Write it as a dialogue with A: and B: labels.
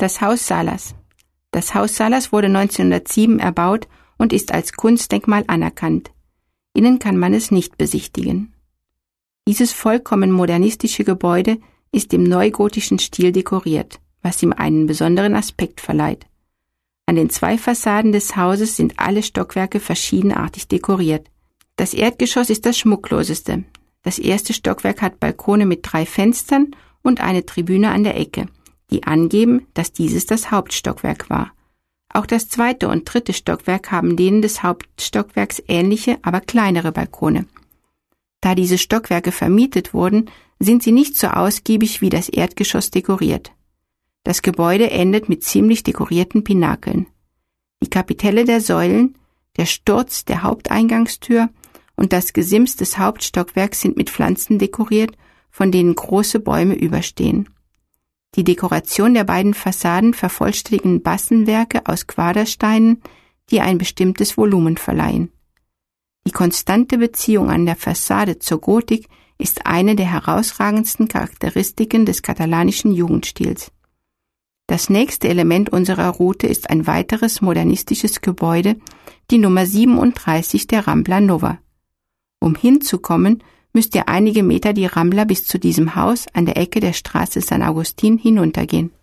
A: Das Haus Salas. Das Haus Salas wurde 1907 erbaut und ist als Kunstdenkmal anerkannt. Innen kann man es nicht besichtigen. Dieses vollkommen modernistische Gebäude ist im neugotischen Stil dekoriert, was ihm einen besonderen Aspekt verleiht. An den 2 Fassaden des Hauses sind alle Stockwerke verschiedenartig dekoriert. Das Erdgeschoss ist das schmuckloseste. Das erste Stockwerk hat Balkone mit 3 Fenstern und eine Tribüne an der Ecke, die angeben, dass dieses das Hauptstockwerk war. Auch das 2. und 3. Stockwerk haben denen des Hauptstockwerks ähnliche, aber kleinere Balkone. Da diese Stockwerke vermietet wurden, sind sie nicht so ausgiebig wie das Erdgeschoss dekoriert. Das Gebäude endet mit ziemlich dekorierten Pinakeln. Die Kapitelle der Säulen, der Sturz der Haupteingangstür und das Gesims des Hauptstockwerks sind mit Pflanzen dekoriert, von denen große Bäume überstehen. Die Dekoration der beiden Fassaden vervollständigen Bassenwerke aus Quadersteinen, die ein bestimmtes Volumen verleihen. Die konstante Beziehung an der Fassade zur Gotik ist eine der herausragendsten Charakteristiken des katalanischen Jugendstils. Das nächste Element unserer Route ist ein weiteres modernistisches Gebäude, die Nummer 37 der Rambla Nova. Um hinzukommen, müsst ihr einige Meter die Rambla bis zu diesem Haus an der Ecke der Straße San Agustín hinuntergehen.